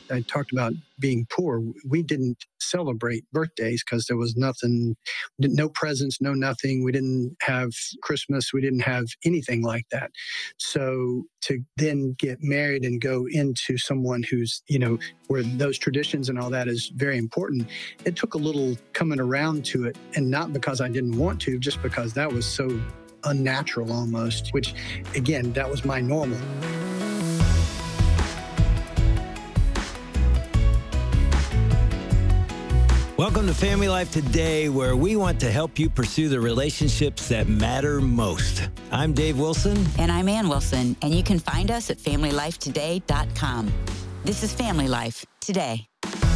I talked about being poor. We didn't celebrate birthdays because there was nothing, no presents, no nothing. We didn't have Christmas. We didn't have anything like that. So to then get married and go into someone who's, where those traditions and all that is very important, it took a little coming around to it. And not because I didn't want to, just because that was so unnatural almost, which again, that was my normal. Welcome to Family Life Today, where we want to help you pursue the relationships that matter most. I'm Dave Wilson. And I'm Ann Wilson, and you can find us at FamilyLifeToday.com. This is Family Life Today.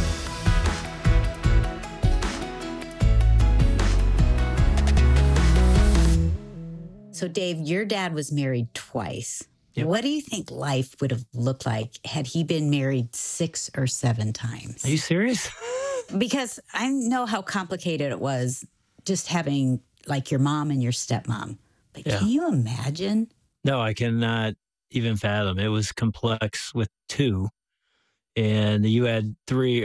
So, Dave, your dad was married twice. Yep. What do you think life would have looked like had he been married 6 or 7 times? Are you serious? Because I know how complicated it was just having like your mom and your stepmom. But Can you imagine? No, I cannot even fathom. It was complex with 2, and you had 3.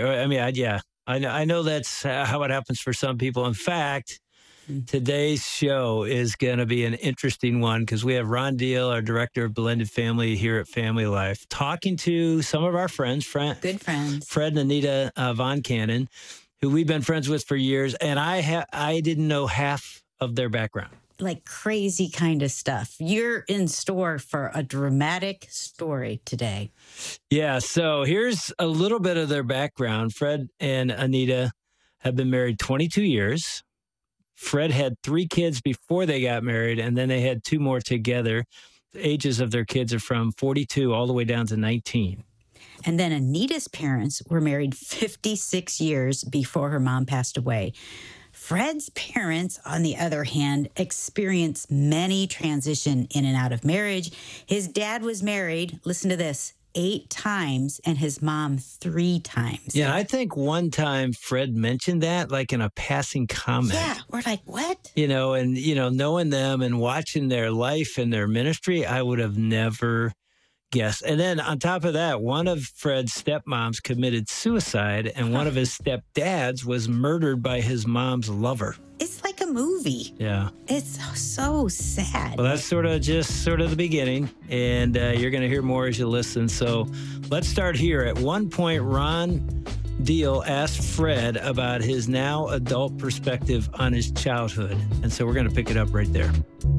I know that's how it happens for some people. In fact, today's show is going to be an interesting one because we have Ron Deal, our director of blended family here at Family Life, talking to some of our friends, good friends, Fred and Anita Von Cannon, who we've been friends with for years. And I didn't know half of their background. Like crazy kind of stuff. You're in store for a dramatic story today. Yeah. So here's a little bit of their background. Fred and Anita have been married 22 years. Fred had 3 kids before they got married, and then they had 2 more together. The ages of their kids are from 42 all the way down to 19. And then Anita's parents were married 56 years before her mom passed away. Fred's parents, on the other hand, experienced many transition in and out of marriage. His dad was married, listen to this, 8 times, and his mom 3 times. Yeah, I think one time Fred mentioned that, like in a passing comment. Yeah, we're like, what? Knowing them and watching their life and their ministry, I would have never guessed. And then on top of that, one of Fred's stepmoms committed suicide, and one of his stepdads was murdered by his mom's lover. It's like a movie. Yeah. It's so sad. Well, that's sort of the beginning, and you're going to hear more as you listen. So let's start here. At one point, Ron Deal asked Fred about his now adult perspective on his childhood. And so we're going to pick it up right there.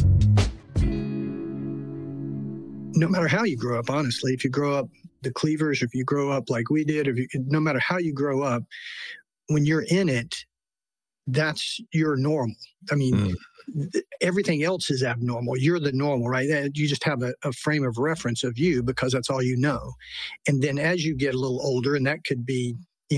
No matter how you grow up, honestly, if you grow up the Cleavers, if you grow up like we did, no matter how you grow up, when you're in it, that's your normal. I mean, everything else is abnormal. You're the normal, right? You just have a frame of reference of you because that's all you know. And then as you get a little older, and that could be,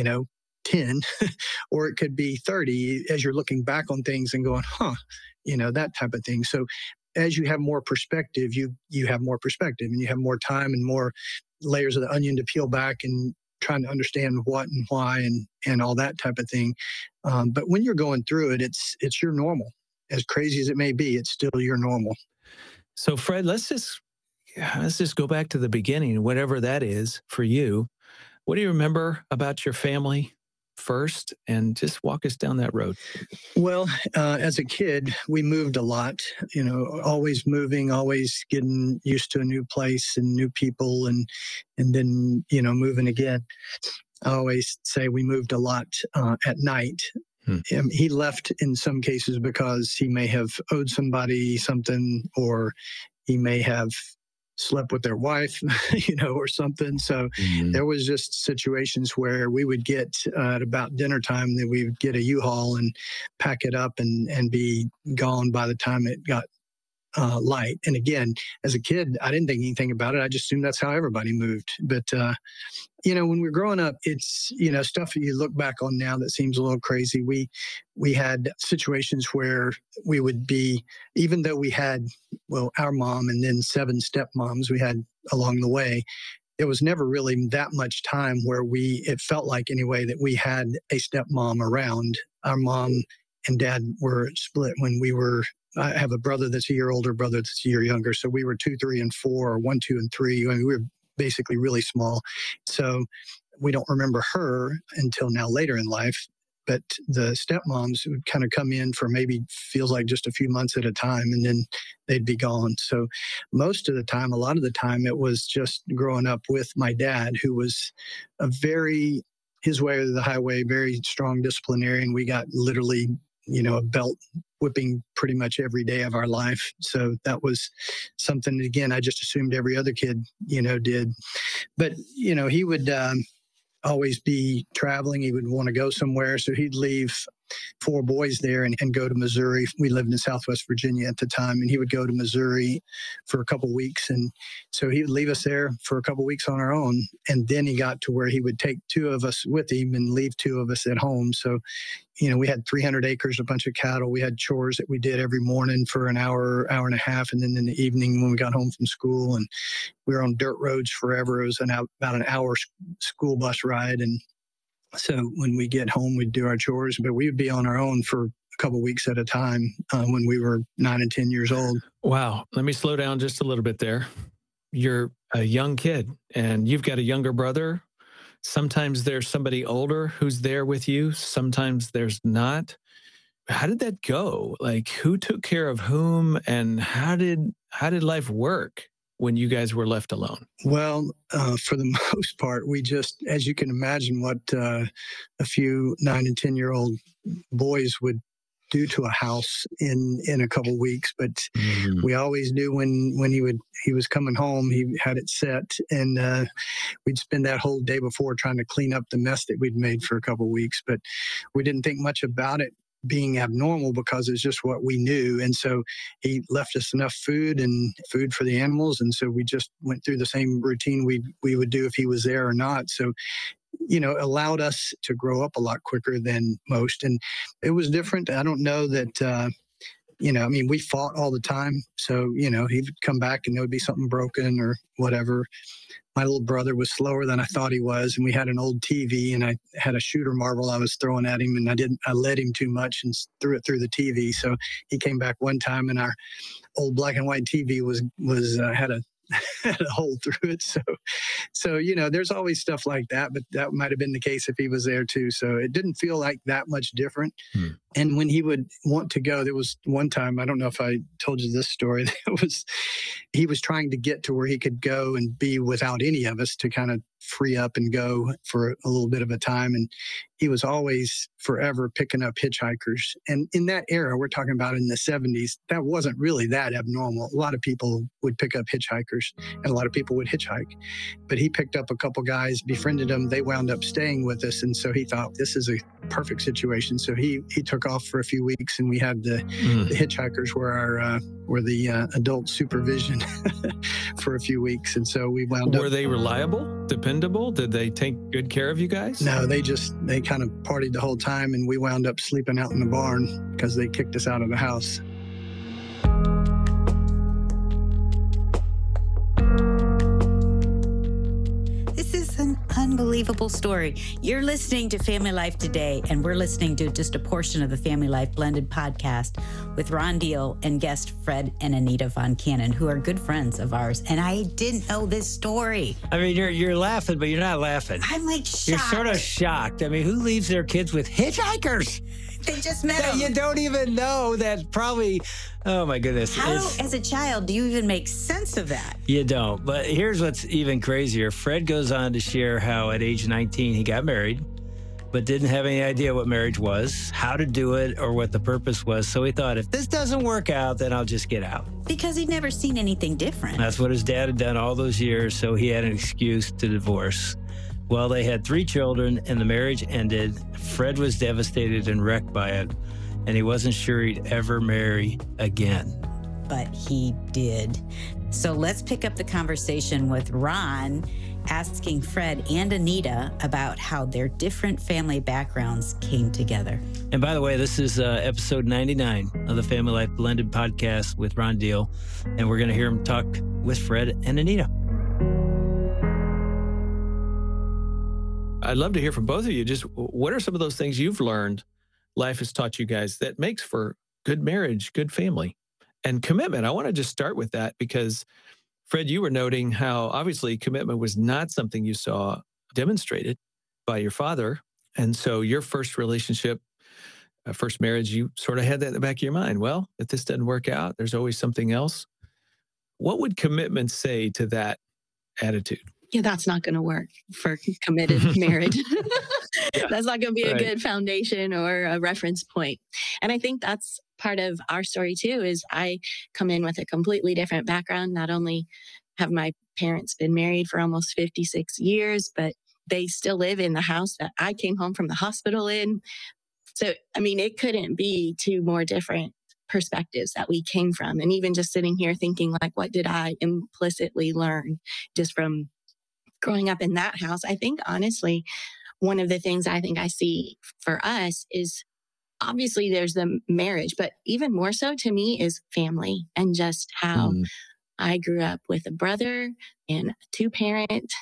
10, or it could be 30, as you're looking back on things and going, that type of thing. So as you have more perspective, you have more perspective, and you have more time and more layers of the onion to peel back and trying to understand what and why and all that type of thing. But when you're going through it, it's your normal. As crazy as it may be, it's still your normal. So Fred, let's just go back to the beginning, whatever that is for you. What do you remember about your family first, and just walk us down that road? Well, as a kid, we moved a lot, always moving, always getting used to a new place and new people, and then, moving again. I always say we moved a lot at night. He left in some cases because he may have owed somebody something, or he may have slept with their wife, or something. So there was just situations where we would get at about dinner time that we would get a U-Haul and pack it up and be gone by the time it got light. And again, as a kid, I didn't think anything about it. I just assumed that's how everybody moved. But, when we're growing up, it's, stuff that you look back on now that seems a little crazy. We had situations where we would be, even though we had, our mom and then 7 stepmoms we had along the way, there was never really that much time where it felt like anyway that we had a stepmom around. Our mom and dad were split when I have a brother that's a year older, brother that's a year younger. So we were 2, 3, and 4, or 1, 2, and 3. I mean, we were basically really small. So we don't remember her until now later in life. But the stepmoms would kind of come in for maybe feels like just a few months at a time, and then they'd be gone. So most of the time, a lot of the time, it was just growing up with my dad, who was his way or the highway, very strong disciplinarian. We got literally, a belt whipping pretty much every day of our life. So that was something, again, I just assumed every other kid, did. But, he would always be traveling. He would want to go somewhere. So he'd leave 4 boys there and go to Missouri. We lived in Southwest Virginia at the time, and he would go to Missouri for a couple of weeks. And so he would leave us there for a couple of weeks on our own. And then he got to where he would take 2 of us with him and leave 2 of us at home. So, we had 300 acres, a bunch of cattle. We had chores that we did every morning for an hour, hour and a half. And then in the evening when we got home from school, and we were on dirt roads forever. It was about an hour school bus ride. And so when we get home, we'd do our chores, but we would be on our own for a couple of weeks at a time when we were 9 and 10 years old. Wow. Let me slow down just a little bit there. You're a young kid and you've got a younger brother. Sometimes there's somebody older who's there with you. Sometimes there's not. How did that go? Like, who took care of whom, and how did life work when you guys were left alone? Well, for the most part, we just, as you can imagine, what a few 9 and 10-year-old boys would do to a house in a couple weeks. But we always knew when he was coming home, he had it set, and we'd spend that whole day before trying to clean up the mess that we'd made for a couple weeks. But we didn't think much about it being abnormal because it's just what we knew. And so he left us enough food for the animals. And so we just went through the same routine we would do if he was there or not. So, allowed us to grow up a lot quicker than most. And it was different. I don't know that, we fought all the time. So, he would come back and there would be something broken or whatever. My little brother was slower than I thought he was, and we had an old TV, and I had a shooter marble I was throwing at him, and I led him too much and threw it through the TV. So he came back one time, and our old black and white TV had a had a hole through it. So there's always stuff like that, but that might have been the case if he was there too. So it didn't feel like that much different. And when he would want to go, there was one time, I don't know if I told you this story, he was trying to get to where he could go and be without any of us to kind of free up and go for a little bit of a time. And he was always forever picking up hitchhikers. And in that era, we're talking about in the 70s, that wasn't really that abnormal. A lot of people would pick up hitchhikers and a lot of people would hitchhike. But he picked up a couple guys, befriended them. They wound up staying with us. And so he thought, this is a perfect situation. So he took off for a few weeks, and we had the hitchhikers were the adult supervision for a few weeks. And so we wound up. Were they reliable, dependable? Did they take good care of you guys? No, they kind of partied the whole time, and we wound up sleeping out in the barn because they kicked us out of the house. Unbelievable story. You're listening to Family Life Today, and we're listening to just a portion of the Family Life Blended podcast with Ron Deal and guest Fred and Anita Von Cannon, who are good friends of ours. And I didn't know this story. I mean, you're laughing, but you're not laughing. I'm like shocked. You're sort of shocked. I mean, who leaves their kids with hitchhikers? They just met them. You don't even know that probably, oh my goodness. How, as a child, do you even make sense of that? You don't. But here's what's even crazier. Fred goes on to share how at age 19 he got married, but didn't have any idea what marriage was, how to do it, or what the purpose was. So he thought, if this doesn't work out, then I'll just get out. Because he'd never seen anything different. That's what his dad had done all those years, so he had an excuse to divorce. Well, they had 3 children, and the marriage ended. Fred was devastated and wrecked by it, and he wasn't sure he'd ever marry again. But he did. So let's pick up the conversation with Ron asking Fred and Anita about how their different family backgrounds came together. And by the way, this is episode 99 of the Family Life Blended podcast with Ron Deal, and we're going to hear him talk with Fred and Anita. I'd love to hear from both of you. Just what are some of those things you've learned life has taught you guys that makes for good marriage, good family, and commitment? I want to just start with that because, Fred, you were noting how obviously commitment was not something you saw demonstrated by your father. And so your first relationship, first marriage, you sort of had that in the back of your mind. Well, if this doesn't work out, there's always something else. What would commitment say to that attitude? Yeah, that's not going to work for committed marriage. Yeah, That's not going to be a right. good foundation or a reference point. And I think that's part of our story too, is I come in with a completely different background. Not only have my parents been married for almost 56 years, but they still live in the house that I came home from the hospital in. So, I mean, it couldn't be two more different perspectives that we came from. And even just sitting here thinking, like, what did I implicitly learn just from growing up in that house? I think, honestly, one of the things I think I see for us is obviously there's the marriage, but even more so to me is family, and just how I grew up with a brother in a two-parent,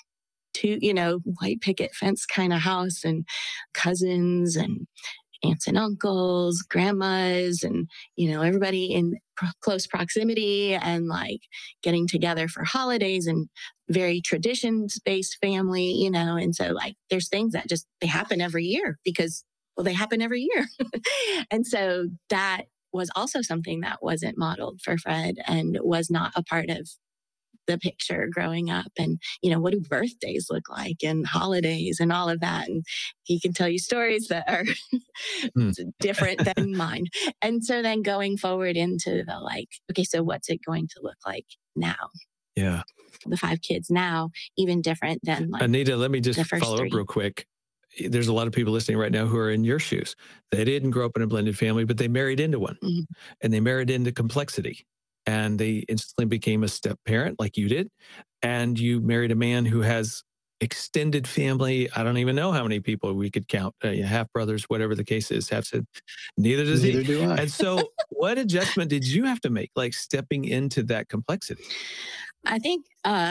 white picket fence kind of house, and cousins and aunts and uncles, grandmas, and, everybody in close proximity, and like getting together for holidays, and very traditions based family, and so like there's things that just, they happen every year because, well, they happen every year. And so that was also something that wasn't modeled for Fred and was not a part of the picture growing up. And, what do birthdays look like and holidays and all of that? And he can tell you stories that are different than mine. And so then going forward into the okay, so what's it going to look like now? Yeah. The 5 kids now, even different than Anita, let me just follow 3. up real quick. There's a lot of people listening right now who are in your shoes. They didn't grow up in a blended family, but they married into one, and they married into complexity. And they instantly became a step parent like you did. And you married a man who has extended family. I don't even know how many people we could count, half brothers, whatever the case is. Neither does he. Neither do I. And so what adjustment did you have to make, like stepping into that complexity? I think,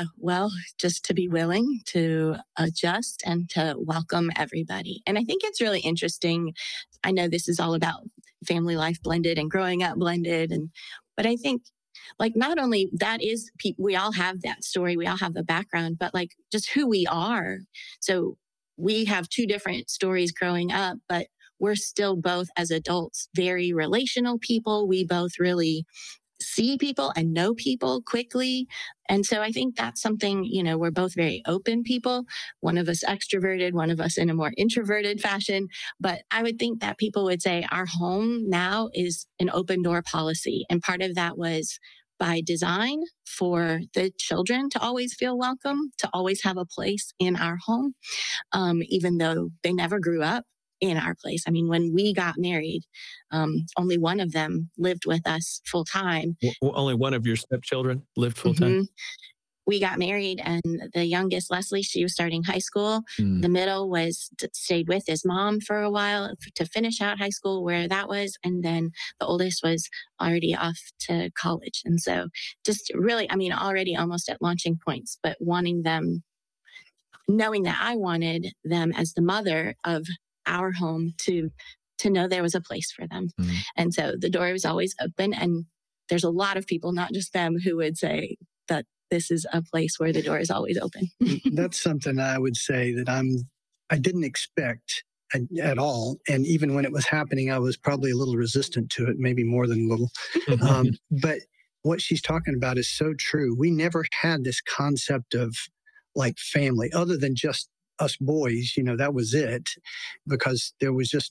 just to be willing to adjust and to welcome everybody. And I think it's really interesting. I know this is all about family life blended and growing up blended. But I think, not only that is, we all have that story, we all have the background, but just who we are. So we have 2 different stories growing up, but we're still both as adults very relational people. We both really see people and know people quickly. And so I think that's something, we're both very open people. One of us extroverted, one of us in a more introverted fashion. But I would think that people would say our home now is an open door policy. And part of that was by design for the children to always feel welcome, to always have a place in our home, even though they never grew up in our place. I mean, when we got married, only one of them lived with us full time. Only one of your stepchildren lived full time? We got married, and the youngest, Leslie, she was starting high school. The middle stayed with his mom for a while to finish out high school, where that was. And then the oldest was already off to college. And so just really, already almost at launching points, but wanting them, knowing that I wanted them as the mother of our home to know there was a place for them. And so the door was always open. And there's a lot of people, not just them, who would say that this is a place where the door is always open. That's something I would say that I didn't expect at all. And even when it was happening, I was probably a little resistant to it, maybe more than a little. But what she's talking about is so true. We never had this concept of family other than just us boys, that was it, because there was just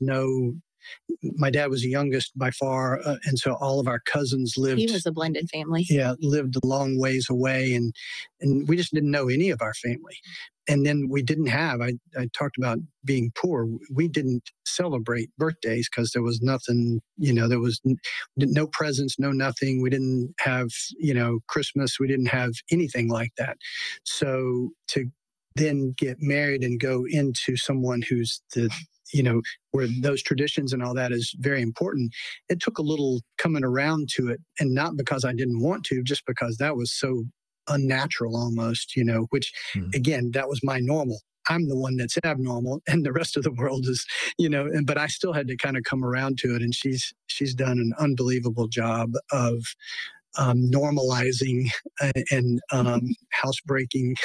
my dad was the youngest by far. And so all of our cousins lived. He was a blended family. Yeah, lived a long ways away. And we just didn't know any of our family. And then we didn't have, I talked about being poor. We didn't celebrate birthdays because there was nothing, there was no presents, no nothing. We didn't have, Christmas. We didn't have anything like that. So to then get married and go into someone who's where those traditions and all that is very important. It took a little coming around to it, and not because I didn't want to, just because that was so unnatural almost, which again, that was my normal. I'm the one that's abnormal, and the rest of the world is, but I still had to kind of come around to it. And she's done an unbelievable job of normalizing and housebreaking,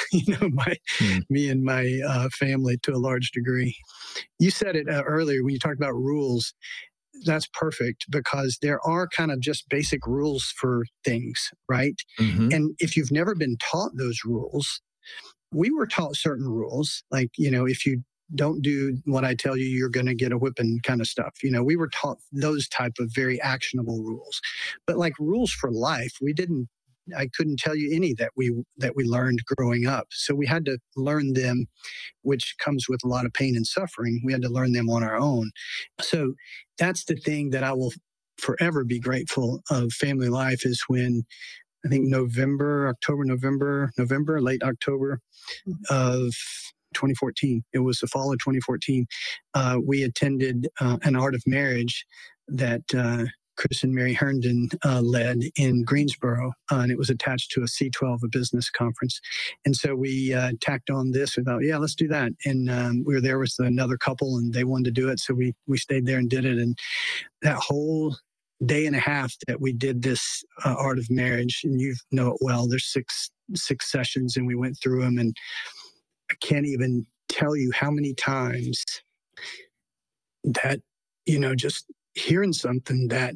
me and my family to a large degree. You said it earlier when you talked about rules. That's perfect, because there are kind of just basic rules for things, right? Mm-hmm. And if you've never been taught those rules, we were taught certain rules, like, if you don't do what I tell you, you're going to get a whipping kind of stuff. We were taught those type of very actionable rules, but like rules for life, I couldn't tell you any that we learned growing up. So we had to learn them, which comes with a lot of pain and suffering. We had to learn them on our own. So that's the thing that I will forever be grateful of family life, is when I think November, late October of 2014. It was the fall of 2014. We attended an Art of Marriage that Chris and Mary Herndon led in Greensboro, and it was attached to a C12, a business conference. And so we tacked on this. We thought, yeah, let's do that. And we were there with another couple, and they wanted to do it. So we stayed there and did it. And that whole day and a half that we did this Art of Marriage, and you know it well, there's six sessions, and we went through them. And I can't even tell you how many times that, just hearing something that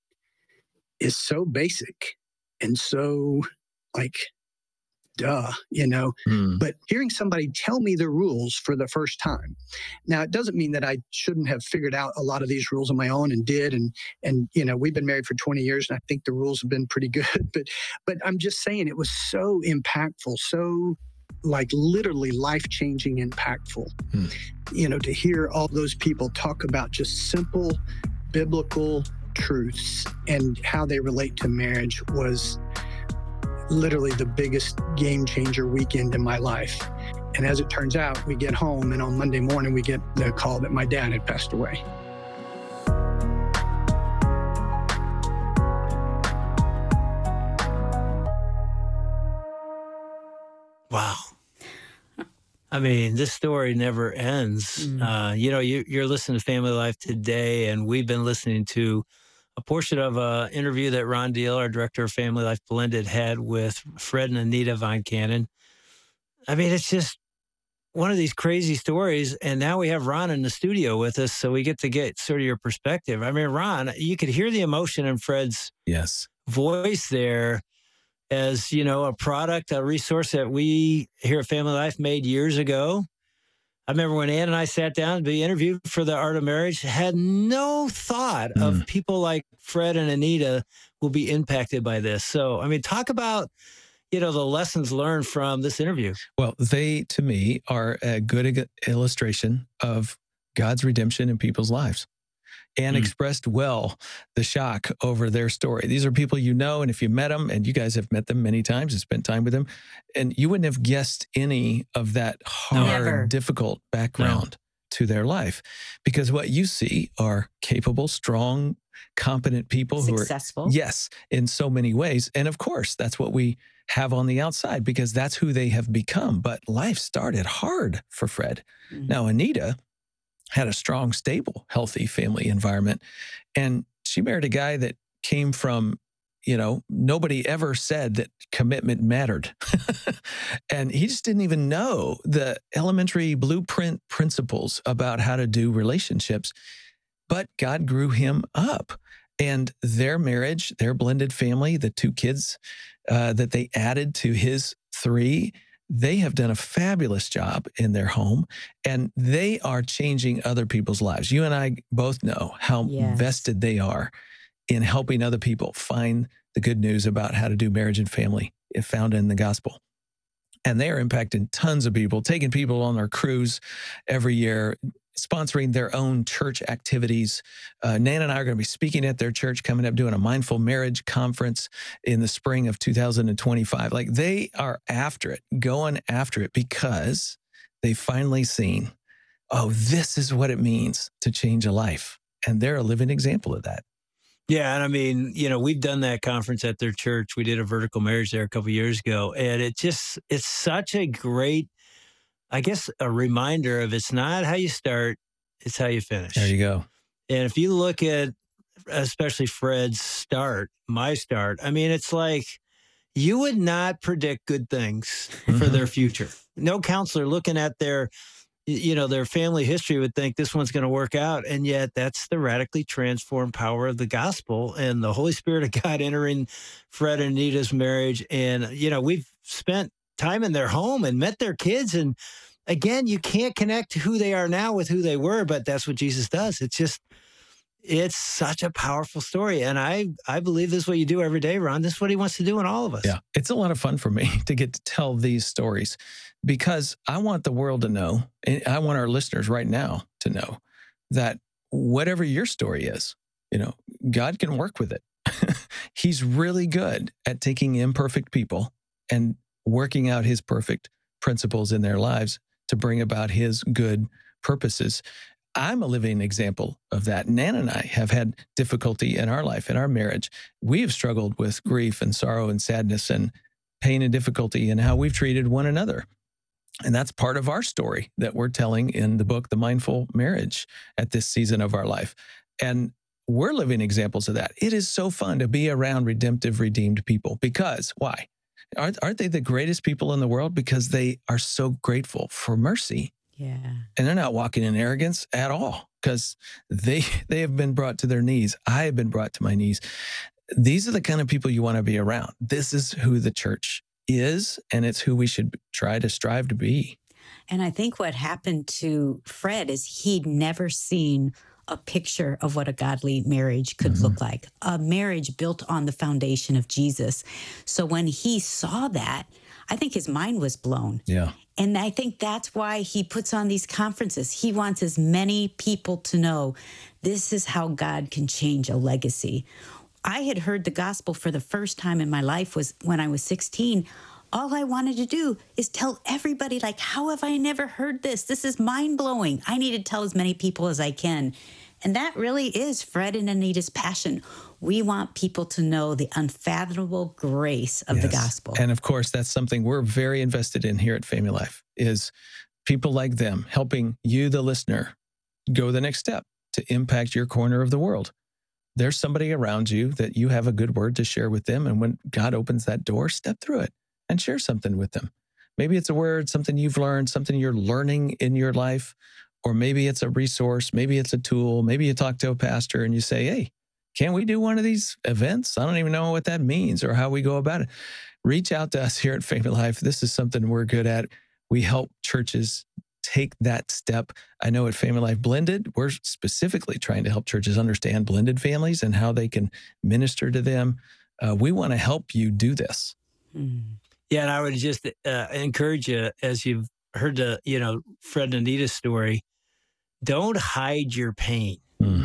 is so basic and so like, duh, but hearing somebody tell me the rules for the first time. Now, it doesn't mean that I shouldn't have figured out a lot of these rules on my own, and did. And we've been married for 20 years, and I think the rules have been pretty good. But I'm just saying, it was so impactful, so like literally life-changing impactful, to hear all those people talk about just simple biblical truths and how they relate to marriage was literally the biggest game changer weekend in my life. And as it turns out, we get home, and on Monday morning, we get the call that my dad had passed away. Wow. I mean, this story never ends. You're listening to Family Life today, and we've been listening to a portion of an interview that Ron Deal, our director of Family Life Blended, had with Fred and Anita Von Cannon. I mean, it's just one of these crazy stories. And now we have Ron in the studio with us, so we get to get sort of your perspective. I mean, Ron, you could hear the emotion in Fred's voice there. As, a product, a resource that we here at Family Life made years ago. I remember when Ann and I sat down to be interviewed for the Art of Marriage, had no thought of people like Fred and Anita will be impacted by this. So, I mean, talk about, the lessons learned from this interview. Well, they, to me, are a good illustration of God's redemption in people's lives. And expressed well the shock over their story. These are people and if you met them, and you guys have met them many times and spent time with them, and you wouldn't have guessed any of that hard, difficult background to their life. Because what you see are capable, strong, competent people successful. Who are, yes, in so many ways. And of course, that's what we have on the outside, because that's who they have become. But life started hard for Fred. Now, Anita had a strong, stable, healthy family environment. And she married a guy that came from, nobody ever said that commitment mattered. And he just didn't even know the elementary blueprint principles about how to do relationships. But God grew him up. And their marriage, their blended family, the 2 kids that they added to his 3, they have done a fabulous job in their home, and they are changing other people's lives. You and I both know how vested they are in helping other people find the good news about how to do marriage and family if found in the gospel. And they are impacting tons of people, taking people on their cruise every year, sponsoring their own church activities. Nan and I are going to be speaking at their church coming up, doing a mindful marriage conference in the spring of 2025. Like, they are after it, going after it, because they've finally seen, this is what it means to change a life. And they're a living example of that. Yeah. And I mean, we've done that conference at their church. We did a vertical marriage there a couple of years ago. And it's such a great, I guess, a reminder of, it's not how you start, it's how you finish. There you go. And if you look at especially Fred's start, my start. I mean, it's like you would not predict good things for their future. No counselor looking at their family history would think this one's going to work out. And yet that's the radically transformed power of the gospel and the Holy Spirit of God entering Fred and Anita's marriage. And, we've spent time in their home and met their kids. And again, you can't connect who they are now with who they were, but that's what Jesus does. It's such a powerful story. And I believe this is what you do every day, Ron. This is what he wants to do in all of us. Yeah. It's a lot of fun for me to get to tell these stories because I want the world to know, and I want our listeners right now to know that whatever your story is, God can work with it. He's really good at taking imperfect people and working out his perfect principles in their lives to bring about his good purposes. I'm a living example of that. Nan and I have had difficulty in our life, in our marriage. We've struggled with grief and sorrow and sadness and pain and difficulty in how we've treated one another. And that's part of our story that we're telling in the book, The Mindful Marriage, at this season of our life. And we're living examples of that. It is so fun to be around redemptive, redeemed people because why? Aren't they the greatest people in the world? Because they are so grateful for mercy. Yeah. And they're not walking in arrogance at all because they have been brought to their knees. I have been brought to my knees. These are the kind of people you want to be around. This is who the church is, and it's who we should try to strive to be. And I think what happened to Fred is he'd never seen a picture of what a godly marriage could look like, a marriage built on the foundation of Jesus. So when he saw that, I think his mind was blown. Yeah. And I think that's why he puts on these conferences. He wants as many people to know this is how God can change a legacy. I had heard the gospel for the first time in my life was when I was 16. All I wanted to do is tell everybody, like, how have I never heard this? This is mind-blowing. I need to tell as many people as I can. And that really is Fred and Anita's passion. We want people to know the unfathomable grace of the gospel. And of course, that's something we're very invested in here at Family Life, is people like them helping you, the listener, go the next step to impact your corner of the world. There's somebody around you that you have a good word to share with them. And when God opens that door, step through it and share something with them. Maybe it's a word, something you've learned, something you're learning in your life, or maybe it's a resource, maybe it's a tool. Maybe you talk to a pastor and you say, hey, can we do one of these events? I don't even know what that means or how we go about it. Reach out to us here at Family Life. This is something we're good at. We help churches take that step. I know at Family Life Blended, we're specifically trying to help churches understand blended families and how they can minister to them. We want to help you do this. Yeah, and I would just encourage you, as you've heard the, Fred and Anita's story, don't hide your pain.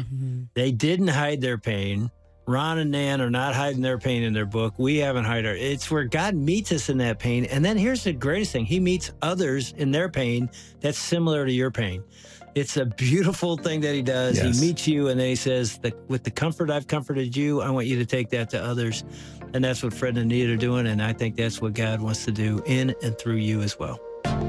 They didn't hide their pain. Ron and Nan are not hiding their pain in their book. We haven't hid our. It's where God meets us in that pain. And then here's the greatest thing. He meets others in their pain that's similar to your pain. It's a beautiful thing that he does. Yes. He meets you and then he says, with the comfort I've comforted you, I want you to take that to others. And that's what Fred and Anita are doing. And I think that's what God wants to do in and through you as well.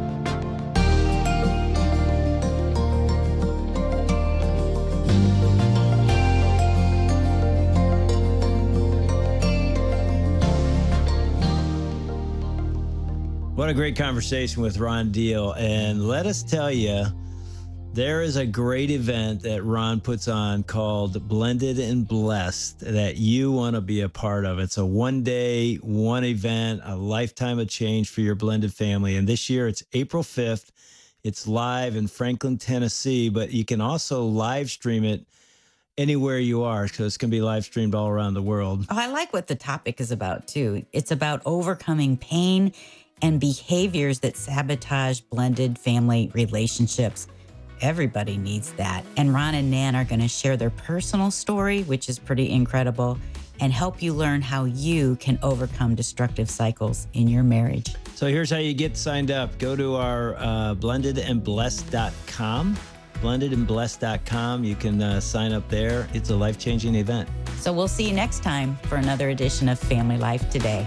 What a great conversation with Ron Deal. And let us tell you, there is a great event that Ron puts on called Blended and Blessed that you want to be a part of. It's a one-day, one event, a lifetime of change for your blended family. And this year it's April 5th. It's live in Franklin, Tennessee, but you can also live stream it anywhere you are, because it's going to be live streamed all around the world. Oh, I like what the topic is about, too. It's about overcoming pain and behaviors that sabotage blended family relationships. Everybody needs that. And Ron and Nan are going to share their personal story, which is pretty incredible, and help you learn how you can overcome destructive cycles in your marriage. So here's how you get signed up. Go to our blendedandblessed.com. blendedandblessed.com. You can sign up there. It's a life-changing event. So we'll see you next time for another edition of Family Life Today.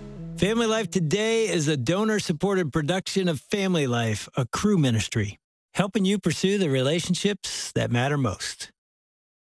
Family Life Today is a donor-supported production of Family Life, a Cru ministry. helping you pursue the relationships that matter most.